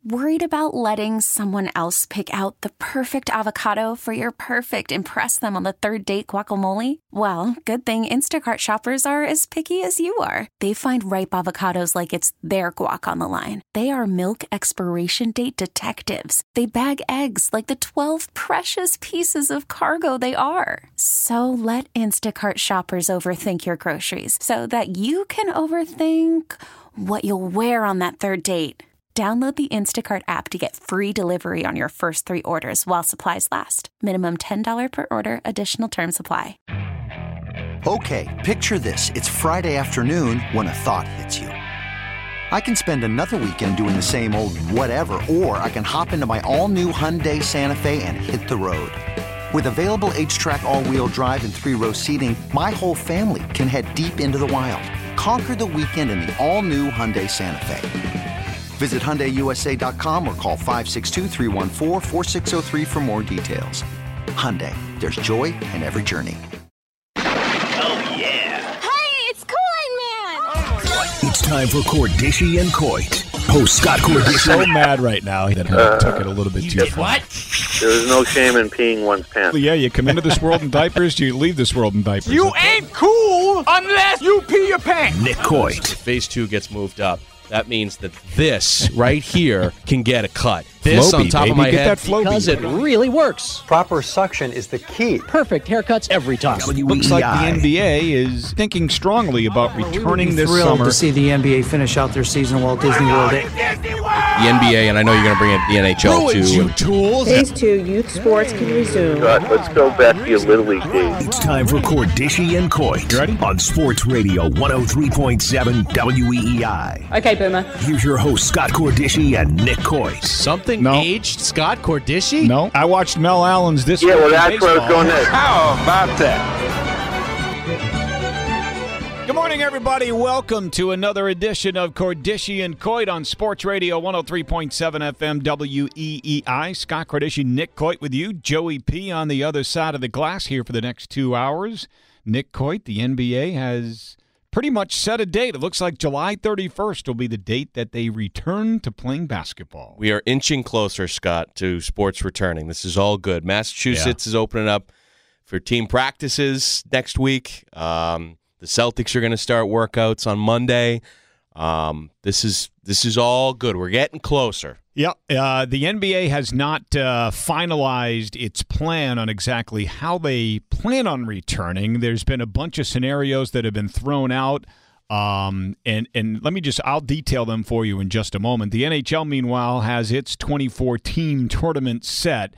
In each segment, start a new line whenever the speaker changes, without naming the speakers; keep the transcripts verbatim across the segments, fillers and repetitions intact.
Worried about letting someone else pick out the perfect avocado for your perfect impress them on the third date guacamole? Well, good thing Instacart shoppers are as picky as you are. They find ripe avocados like it's their guac on the line. They are milk expiration date detectives. They bag eggs like the twelve precious pieces of cargo they are. So let Instacart shoppers overthink your groceries so that you can overthink what you'll wear on that third date. Download the Instacart app to get free delivery on your first three orders while supplies last. Minimum ten dollars per order. Additional terms apply.
Okay, picture this. It's Friday afternoon when a thought hits you. I can spend another weekend doing the same old whatever, or I can hop into my all-new Hyundai Santa Fe and hit the road. With available H-Track all-wheel drive and three-row seating, my whole family can head deep into the wild. Conquer the weekend in the all-new Hyundai Santa Fe. Visit Hyundai U S A dot com or call five six two, three one four, four six zero three for more details. Hyundai, there's joy in every journey.
Oh, yeah.
Hey, it's Kool-Aid Man! Oh,
it's time for Cordischi and Coit. Host Scott Cordischi.
So mad right now that I uh, took it a little bit too far.
What? There's no shame in peeing one's pants.
Well, yeah, you come into this world in diapers, you leave this world in diapers.
You ain't cool unless you pee your pants.
Nick Coit.
Phase two gets moved up. That means that this right here can get a cut. This
Flopey,
on top
baby.
of my
Get
head
that flopey.
because it really works.
Proper suction is the key.
Perfect haircuts every time.
W E I.
Looks like the N B A is thinking strongly about returning
we
this
thrilled
summer.
to see the N B A finish out their season at Walt Disney World.
The N B A, and I know you're going to bring in the N H L
Ruins,
too.
you tools.
Phase two, youth sports can resume.
God, let's go back to your Little League days.
It's time for Cordischi and Coit.
You ready?
On Sports Radio one oh three point seven W E E I.
Okay, Boomer.
Here's your host, Scott Cordischi and Nick Coit.
Something
No.
aged Scott Cordischi?
No, I watched Mel Allen's This
Yeah,
Week
well,
in
that's where I was
Baseball.
going next.
How about that?
Good morning, everybody. Welcome to another edition of Cordischi and Coit on Sports Radio one oh three point seven F M W E E I. Scott Cordischi, Nick Coit with you. Joey P on the other side of the glass here for the next two hours. Nick Coit, the N B A has pretty much set a date. It looks like July thirty-first will be the date that they return to playing basketball.
We are inching closer, Scott, to sports returning. This is all good. Massachusetts yeah. is opening up for team practices next week. Um, the Celtics are going to start workouts on Monday. Um, this is this is all good. We're getting closer.
Yeah, uh, the N B A has not uh, finalized its plan on exactly how they plan on returning. There's been a bunch of scenarios that have been thrown out, um, and and let me just I'll detail them for you in just a moment. The N H L, meanwhile, has its twenty-four team tournament set.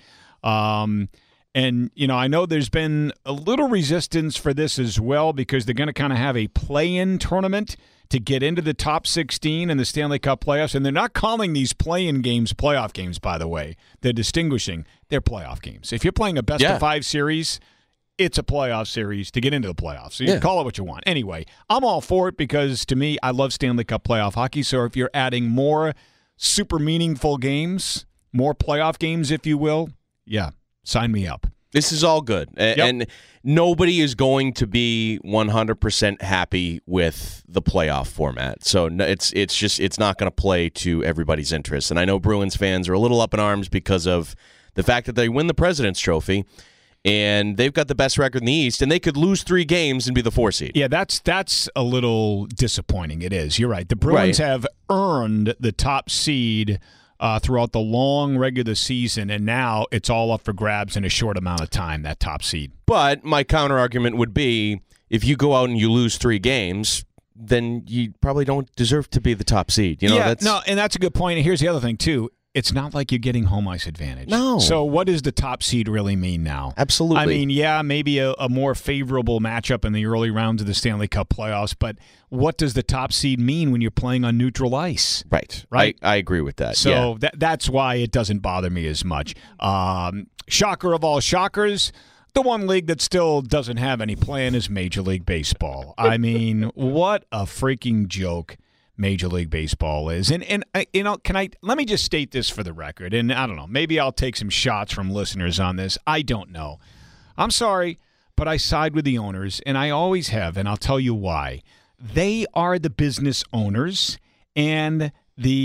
Um, And, you know, I know there's been a little resistance for this as well because they're going to kind of have a play-in tournament to get into the top sixteen in the Stanley Cup playoffs. And they're not calling these play-in games playoff games, by the way. They're distinguishing. They're playoff games. If you're playing a best-of-five yeah. series, it's a playoff series to get into the playoffs. So you
yeah.
can call it what you want. Anyway, I'm all for it because, to me, I love Stanley Cup playoff hockey. So if you're adding more super meaningful games, more playoff games, if you will, yeah. Sign me up.
This is all good. And,
yep.
and nobody is going to be one hundred percent happy with the playoff format. So it's it's just it's not going to play to everybody's interest. And I know Bruins fans are a little up in arms because of the fact that they win the President's Trophy and they've got the best record in the East, and they could lose three games and be the four seed.
Yeah, that's that's a little disappointing. It is. You're right. The Bruins
right.
have earned the top seed Uh, throughout the long regular season, and now it's all up for grabs in a short amount of time, that top seed.
But my counter-argument would be, if you go out and you lose three games, then you probably don't deserve to be the top seed. You know,
yeah,
that's...
no, and that's a good point. And here's the other thing, too. It's not like you're getting home ice advantage.
No.
So what does the top seed really mean now?
Absolutely.
I mean, yeah, maybe a, a more favorable matchup in the early rounds of the Stanley Cup playoffs, but what does the top seed mean when you're playing on neutral ice?
Right.
Right?
I, I agree with that.
So
yeah.
that that's why it doesn't bother me as much. Um, shocker of all shockers, the one league that still doesn't have any plan is Major League Baseball. I mean, what a freaking joke Major League Baseball is. And, and I, you know, can I – let me just state this for the record. And I don't know. Maybe I'll take some shots from listeners on this. I don't know. I'm sorry, but I side with the owners, and I always have, and I'll tell you why. They are the business owners, and the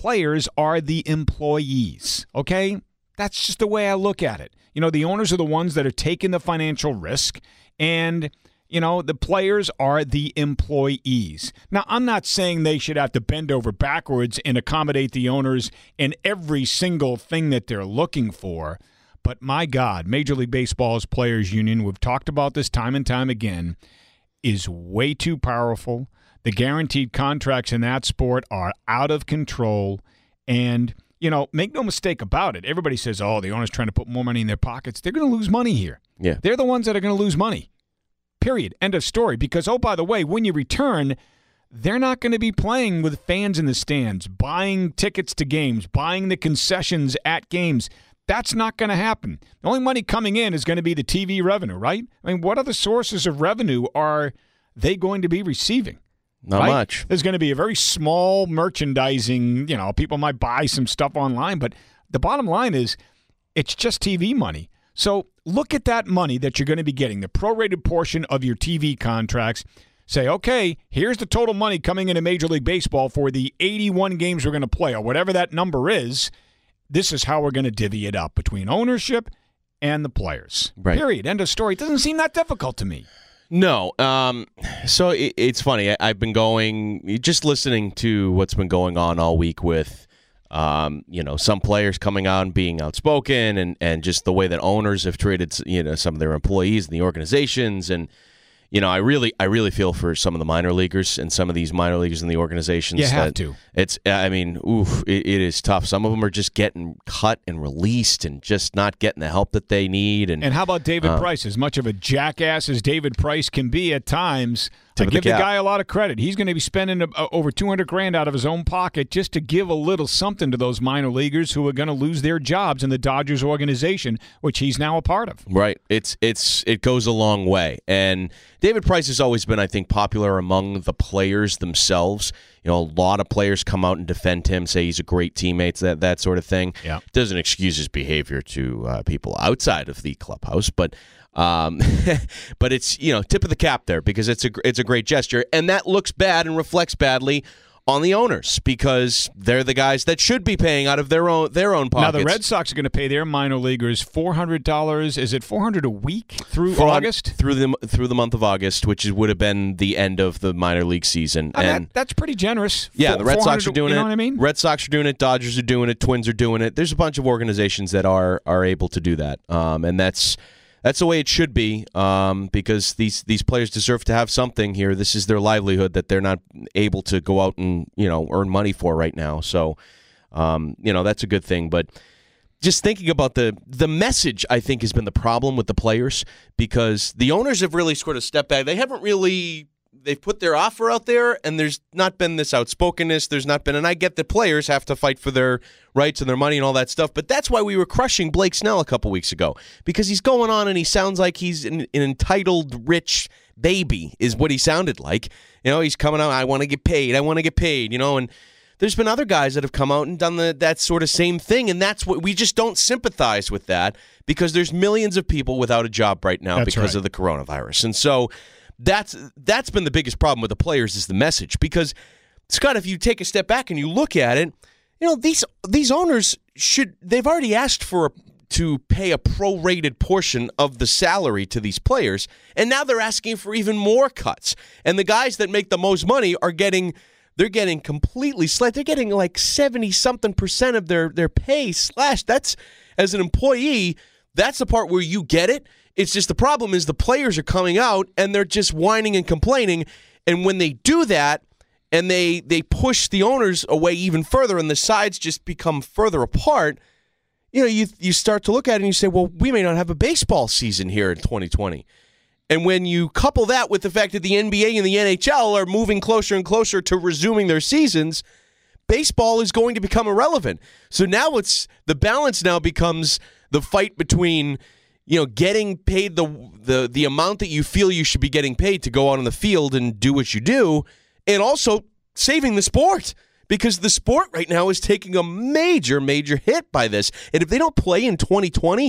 players are the employees, okay? That's just the way I look at it. You know, the owners are the ones that are taking the financial risk, and, you know, the players are the employees. Now, I'm not saying they should have to bend over backwards and accommodate the owners in every single thing that they're looking for, but my God, Major League Baseball's Players Union, we've talked about this time and time again, is way too powerful. The guaranteed contracts in that sport are out of control, and you know, make no mistake about it. Everybody says, oh, the owner's trying to put more money in their pockets. They're going to lose money here.
Yeah.
They're the ones that are going to lose money. Period. End of story. Because, oh, by the way, when you return, they're not going to be playing with fans in the stands, buying tickets to games, buying the concessions at games. That's not going to happen. The only money coming in is going to be the T V revenue, right? I mean, what other sources of revenue are they going to be receiving?
Not
right?
much.
There's going to be a very small merchandising, you know, people might buy some stuff online, but the bottom line is it's just T V money. So look at that money that you're going to be getting, the prorated portion of your T V contracts. Say, okay, here's the total money coming into Major League Baseball for the eighty-one games we're going to play, or whatever that number is. This is how we're going to divvy it up between ownership and the players.
Right.
Period. End of story. It doesn't seem that difficult to me.
No. Um, so it, it's funny. I, I've been going, just listening to what's been going on all week with, um, you know, some players coming out and being outspoken, and, and just the way that owners have treated, you know, some of their employees and the organizations. And, you know, I really, I really feel for some of the minor leaguers and some of these minor leaguers in the organizations.
You have
that
to.
It's, I mean, oof, it, it is tough. Some of them are just getting cut and released and just not getting the help that they need. And
and how about David
uh,
Price? As much of a jackass as David Price can be at times, I
Tip of
give
the
the
cap.
guy a lot of credit. He's going to be spending a, a, over two hundred grand out of his own pocket just to give a little something to those minor leaguers who are going to lose their jobs in the Dodgers organization, which he's now a part of.
Right. It's it's it goes a long way. And David Price has always been, I think, popular among the players themselves. You know, a lot of players come out and defend him, say he's a great teammate, that that sort of thing.
Yeah.
Doesn't excuse his behavior to uh, people outside of the clubhouse, but um, but it's, you know, tip of the cap there, because it's a it's a great gesture, and that looks bad and reflects badly on the owners, because they're the guys that should be paying out of their own their own pockets.
Now the Red Sox are going to pay their minor leaguers four hundred dollars. Is it four hundred dollars a week through
For,
August?
Through the through the month of August, which is, would have been the end of the minor league season.
I mean,
and
that, that's pretty generous.
yeah,
Four-
the Red Sox are
four hundred,
doing
you
it.
know what I mean?
Red Sox are doing it. Dodgers are doing it. Twins are doing it. There's a bunch of organizations that are are able to do that, um, and that's that's the way it should be, um, because these these players deserve to have something here. This is their livelihood that they're not able to go out and, you know, earn money for right now. So, um, you know, that's a good thing. But just thinking about the the message, I think, has been the problem with the players, because the owners have really sort of stepped back. They haven't really. They've put their offer out there, and there's not been this outspokenness. There's not been, and I get that players have to fight for their rights and their money and all that stuff, but that's why we were crushing Blake Snell a couple weeks ago, because he's going on and he sounds like he's an, an entitled, rich baby, is what he sounded like. You know, he's coming out, I want to get paid, I want to get paid, you know, and there's been other guys that have come out and done the, that sort of same thing, and that's what we just don't sympathize with that, because there's millions of people without a job right now
That's
because
right.
of the coronavirus. And so That's that's been the biggest problem with the players, is the message. Because, Scott, if you take a step back and you look at it, you know, these these owners should they've already asked for a, to pay a prorated portion of the salary to these players, and now they're asking for even more cuts. And the guys that make the most money are getting they're getting completely slashed. They're getting like seventy something percent of their their pay slashed. That's, as an employee, that's the part where you get it. It's just the problem is the players are coming out and they're just whining and complaining. And when they do that and they they push the owners away even further and the sides just become further apart, you know, you you start to look at it and you say, well, we may not have a baseball season here in twenty twenty. And when you couple that with the fact that the N B A and the N H L are moving closer and closer to resuming their seasons, baseball is going to become irrelevant. So now it's the balance now becomes the fight between, you know, getting paid the the the amount that you feel you should be getting paid to go out on the field and do what you do, and also saving the sport, because the sport right now is taking a major, major hit by this. And if they don't play in twenty twenty,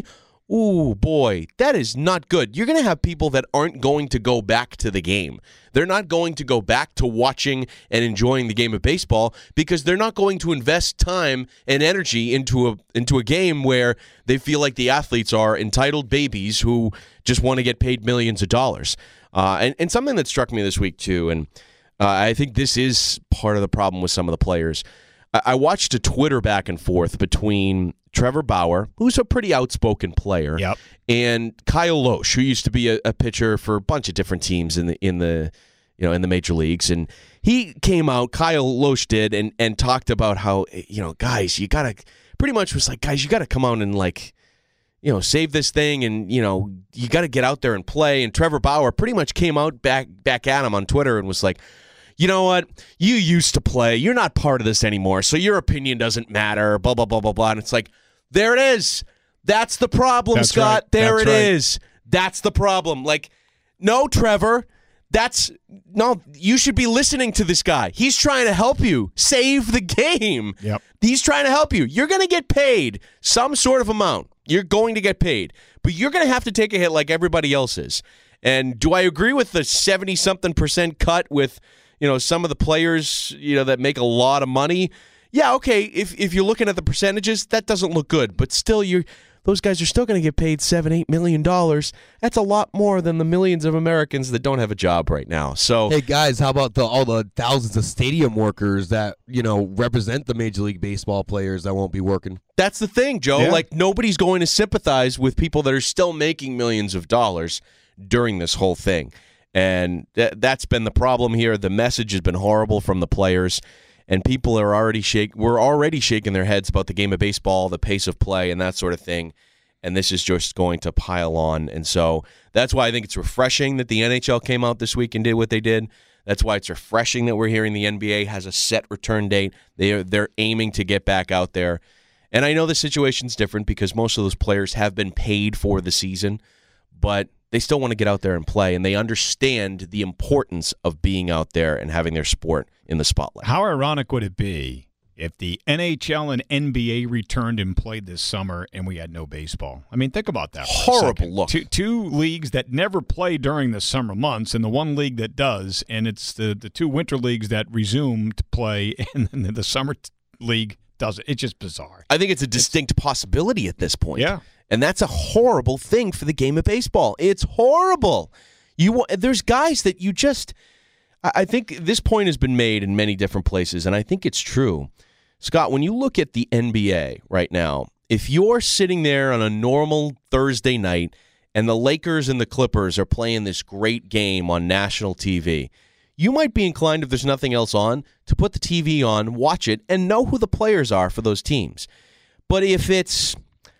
ooh, boy, that is not good. You're going to have people that aren't going to go back to the game. They're not going to go back to watching and enjoying the game of baseball because they're not going to invest time and energy into a into a game where they feel like the athletes are entitled babies who just want to get paid millions of dollars. Uh, and, and something that struck me this week, too, and uh, I think this is part of the problem with some of the players. I, I watched a Twitter back and forth between Trevor Bauer, who's a pretty outspoken player,
yep.
and Kyle Loesch, who used to be a, a pitcher for a bunch of different teams in the in the you know in the major leagues. And he came out, Kyle Loesch did, and and talked about how, you know, guys, you gotta pretty much was like, guys, you gotta come out and like, you know, save this thing, and you know, you gotta get out there and play. And Trevor Bauer pretty much came out back back at him on Twitter and was like, you know what? You used to play. You're not part of this anymore, so your opinion doesn't matter, blah, blah, blah, blah, blah. And it's like, there it is. That's the problem,
That's
Scott.
Right.
There
That's
it
right.
is. That's the problem. Like, no, Trevor, that's, no, you should be listening to this guy. He's trying to help you save the game.
Yep.
He's trying to help you. You're going to get paid some sort of amount. You're going to get paid, but you're going to have to take a hit like everybody else is. And do I agree with the seventy-something percent cut with, you know, some of the players, you know, that make a lot of money? Yeah, okay, if if you're looking at the percentages, that doesn't look good. But still, you those guys are still going to get paid seven, eight million dollars. That's a lot more than the millions of Americans that don't have a job right now. So,
hey guys, how about the all the thousands of stadium workers that, you know, represent the Major League Baseball players that won't be working?
That's the thing, Joe.
Yeah.
Like, nobody's going to sympathize with people that are still making millions of dollars during this whole thing. And th- that's been the problem here. The message has been horrible from the players. And people are already shake. We're already shaking their heads about the game of baseball, the pace of play, and that sort of thing. And this is just going to pile on. And so that's why I think it's refreshing that the N H L came out this week and did what they did. That's why it's refreshing that we're hearing the N B A has a set return date. They are they're aiming to get back out there. And I know the situation's different because most of those players have been paid for the season, but they still want to get out there and play, and they understand the importance of being out there and having their sport in the spotlight.
How ironic would it be if the N H L and N B A returned and played this summer and we had no baseball? I mean, think about that.
Horrible look.
Two, two leagues that never play during the summer months and the one league that does, and it's the, the two winter leagues that resume to play, and then the summer t- league doesn't. It's just bizarre.
I think it's a distinct it's, possibility at this point.
Yeah.
And that's a horrible thing for the game of baseball. It's horrible. You There's guys that you just – I think this point has been made in many different places, and I think it's true. Scott, when you look at the N B A right now, if you're sitting there on a normal Thursday night and the Lakers and the Clippers are playing this great game on national T V, you might be inclined, if there's nothing else on, to put the T V on, watch it, and know who the players are for those teams. But if it's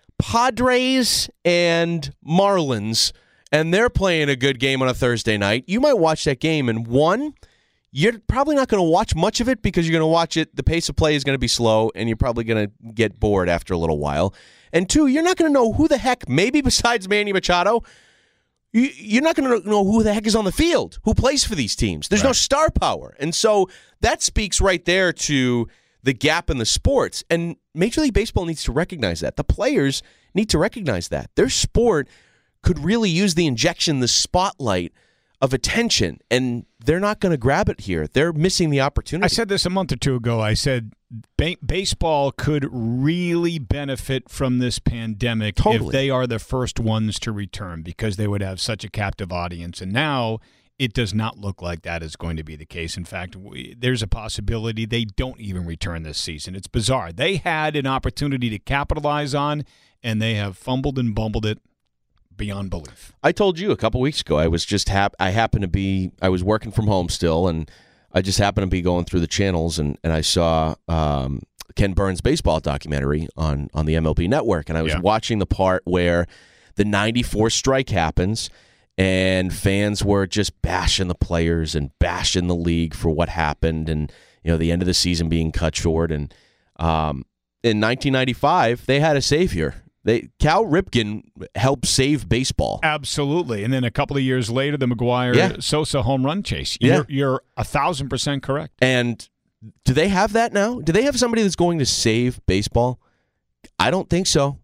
Padres and Marlins, and they're playing a good game on a Thursday night, you might watch that game, and one, you're probably not going to watch much of it because you're going to watch it, the pace of play is going to be slow, and you're probably going to get bored after a little while. And two, you're not going to know who the heck, maybe besides Manny Machado, you, you're not going to know who the heck is on the field, who plays for these teams. There's right. no star power. And so that speaks right there to the gap in the sports. And Major League Baseball needs to recognize that. The players need to recognize that. Their sport could really use the injection, the spotlight of attention, and they're not going to grab it here. They're missing the opportunity.
I said this a month or two ago. I said ba- baseball could really benefit from this pandemic
totally.
if they are the first ones to return, because they would have such a captive audience. And now it does not look like that is going to be the case. In fact, we, there's a possibility they don't even return this season. It's bizarre. They had an opportunity to capitalize on, and they have fumbled and bumbled it beyond belief.
I told you a couple weeks ago, I was just hap- I happened to be, I was working from home still, and I just happened to be going through the channels, and, and I saw um, Ken Burns' baseball documentary on, on the M L B Network, and I was
yeah.
watching the part where the ninety-four strike happens, and fans were just bashing the players and bashing the league for what happened, and you know the end of the season being cut short. And um, in nineteen ninety-five, they had a savior. They Cal Ripken helped save baseball.
Absolutely. And then a couple of years later, the McGuire
yeah.
Sosa home run chase.
Yeah.
You're, you're a thousand percent correct.
And do they have that now? Do they have somebody that's going to save baseball? I don't think so.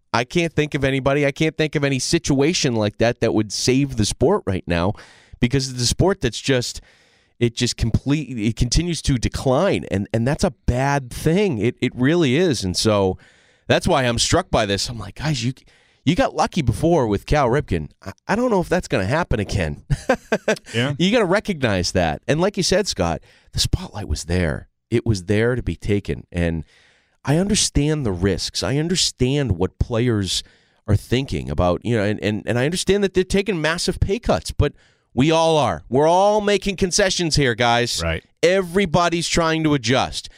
I can't think of anybody. I can't think of any situation like that that would save the sport right now, because it's a sport that's just it just completely it continues to decline, and and that's a bad thing. It it really is, and so that's why I'm struck by this. I'm like, guys, you you got lucky before with Cal Ripken. I, I don't know if that's going to happen again.
Yeah,
you got to recognize that, and like you said, Scott, the spotlight was there. It was there to be taken, and I understand the risks. I understand what players are thinking about, you know, and, and, and I understand that they're taking massive pay cuts, but we all are. We're all making concessions here, guys.
Right.
Everybody's trying to adjust.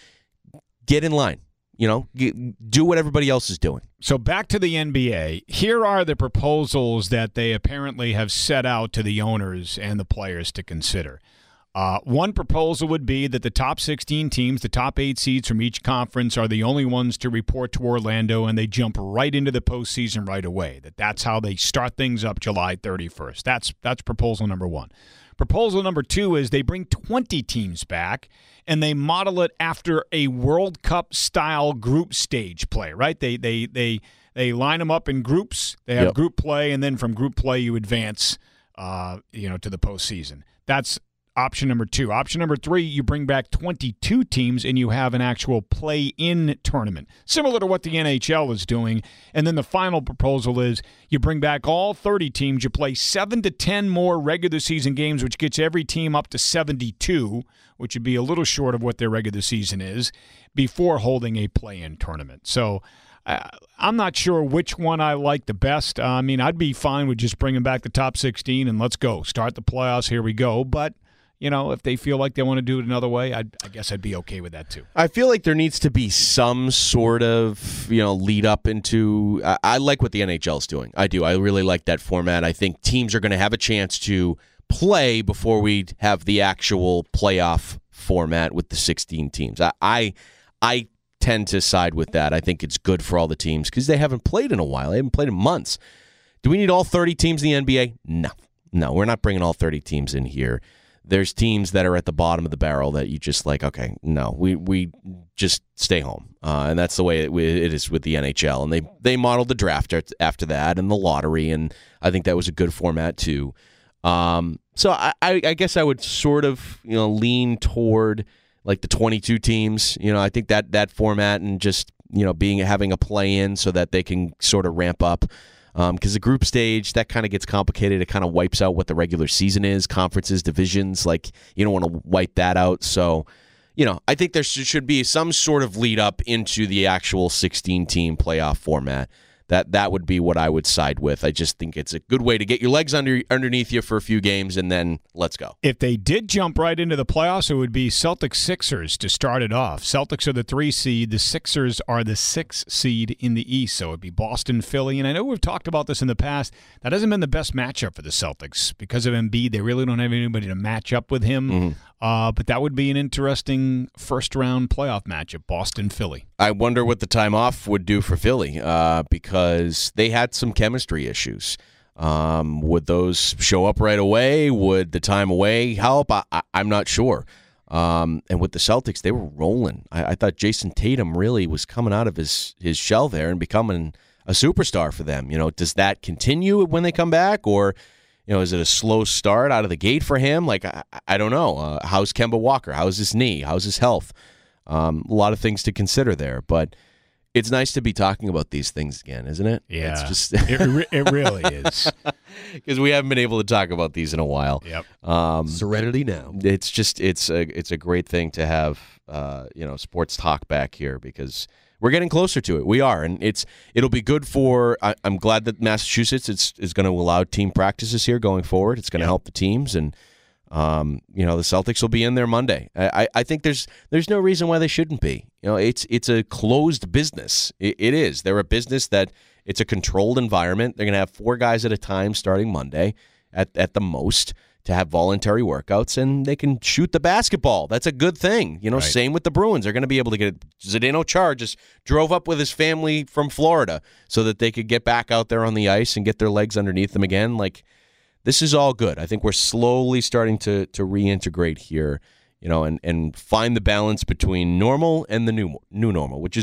Get in line. You know, get, do what everybody else is doing.
So back to the N B A. Here are the proposals that they apparently have set out to the owners and the players to consider. Uh, one proposal would be that the top sixteen teams, the top eight seeds from each conference, are the only ones to report to Orlando, and they jump right into the postseason right away. That that's how they start things up July thirty-first. That's that's proposal number one. Proposal number two is they bring twenty teams back, and they model it after a World Cup-style group stage play, right? They they they they line them up in groups. They have
Yep.
group play, and then from group play you advance, uh, you know, to the postseason. That's option number two. Option number three, you bring back twenty-two teams and you have an actual play-in tournament, similar to what the N H L is doing. And then the final proposal is you bring back all thirty teams, you play seven to ten more regular season games, which gets every team up to seventy-two, which would be a little short of what their regular season is, before holding a play-in tournament. So uh, I'm not sure which one I like the best. Uh, I mean, I'd be fine with just bringing back the top sixteen and let's go. Start the playoffs, here we go. But you know, if they feel like they want to do it another way, I'd, I guess I'd be okay with that too.
I feel like there needs to be some sort of, you know, lead up into. I, I like what the N H L is doing. I do. I really like that format. I think teams are going to have a chance to play before we have the actual playoff format with the sixteen teams. I, I, I tend to side with that. I think it's good for all the teams because they haven't played in a while. They haven't played in months. Do we need all thirty teams in the N B A? No. No, we're not bringing all thirty teams in here. There's teams that are at the bottom of the barrel that you just like, okay, no, we we just stay home. Uh, and that's the way it, it is with the N H L. And they, they modeled the draft after that and the lottery, and I think that was a good format too. Um, so I, I guess I would sort of, you know, lean toward like the twenty-two teams. You know, I think that, that format and just, you know, being having a play-in so that they can sort of ramp up. Because um, the group stage, that kind of gets complicated. It kind of wipes out what the regular season is, conferences, divisions. Like, you don't want to wipe that out. So, you know, I think there should be some sort of lead up into the actual sixteen-team playoff format. That that would be what I would side with. I just think it's a good way to get your legs under underneath you for a few games, and then let's go.
If they did jump right into the playoffs, it would be Celtics Sixers to start it off. Celtics are the three seed. The Sixers are the six seed in the East. So it would be Boston, Philly. And I know we've talked about this in the past. That hasn't been the best matchup for the Celtics. Because of Embiid, they really don't have anybody to match up with him. Mm-hmm. Uh, but that would be an interesting first-round playoff matchup, Boston-Philly.
I wonder what the time off would do for Philly uh, because they had some chemistry issues. Um, would those show up right away? Would the time away help? I, I, I'm not sure. Um, and with the Celtics, they were rolling. I, I thought Jason Tatum really was coming out of his, his shell there and becoming a superstar for them. You know, does that continue when they come back, or you know, is it a slow start out of the gate for him? Like, I, I don't know. Uh, how's Kemba Walker? How's his knee? How's his health? Um, a lot of things to consider there, but it's nice to be talking about these things again, isn't it?
Yeah,
it's just
it, re- it really is,
because we haven't been able to talk about these in a while.
Yep.
Um,
Serenity now.
It's just it's a it's a great thing to have uh, you know, sports talk back here because we're getting closer to it. We are, and it's it'll be good for. I, I'm glad that Massachusetts is is going to allow team practices here going forward. It's going to yeah. help the teams, and um, you know, the Celtics will be in there Monday. I, I think there's there's no reason why they shouldn't be. You know, it's it's a closed business. It, it is. They're a business that it's a controlled environment. They're going to have four guys at a time starting Monday at at the most, to have voluntary workouts, and they can shoot the basketball. That's a good thing. You know, right. Same with the Bruins. They're going to be able to get it. Zdeno Chara just drove up with his family from Florida so that they could get back out there on the ice and get their legs underneath them again. Like, this is all good. I think we're slowly starting to to reintegrate here, you know, and, and find the balance between normal and the new new normal, which is good.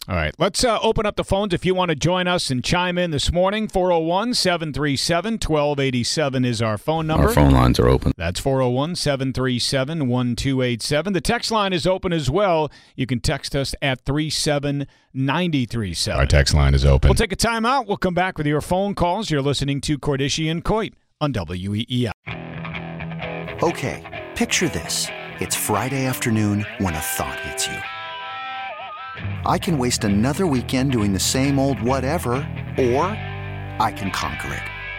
All right, let's uh, open up the phones if you want to join us and chime in this morning. four oh one, seven three seven, one two eight seven is our phone number.
Our phone lines are open.
That's four oh one, seven three seven, one two eight seven. The text line is open as well. You can text us at three seven nine three seven.
Our text line is open.
We'll take a time out. We'll come back with your phone calls. You're listening to Cordischi and Coit on W E E I.
Okay, picture this. It's Friday afternoon when a thought hits you. I can waste another weekend doing the same old whatever, or I can conquer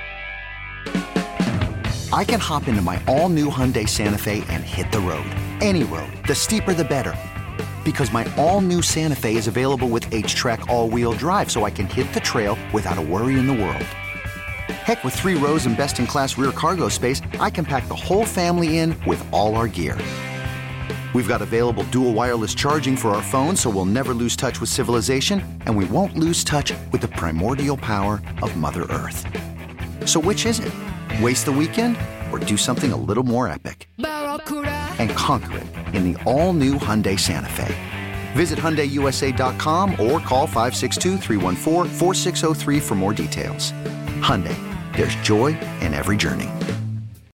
it. I can hop into my all-new Hyundai Santa Fe and hit the road. Any road. The steeper, the better. Because my all-new Santa Fe is available with H-Track all-wheel drive, so I can hit the trail without a worry in the world. Heck, with three rows and best-in-class rear cargo space, I can pack the whole family in with all our gear. We've got available dual wireless charging for our phones, so we'll never lose touch with civilization, and we won't lose touch with the primordial power of Mother Earth. So which is it? Waste the weekend or do something a little more epic? And conquer it in the all-new Hyundai Santa Fe. Visit Hyundai U S A dot com or call five six two, three one four, four six zero three for more details. Hyundai, there's joy in every journey.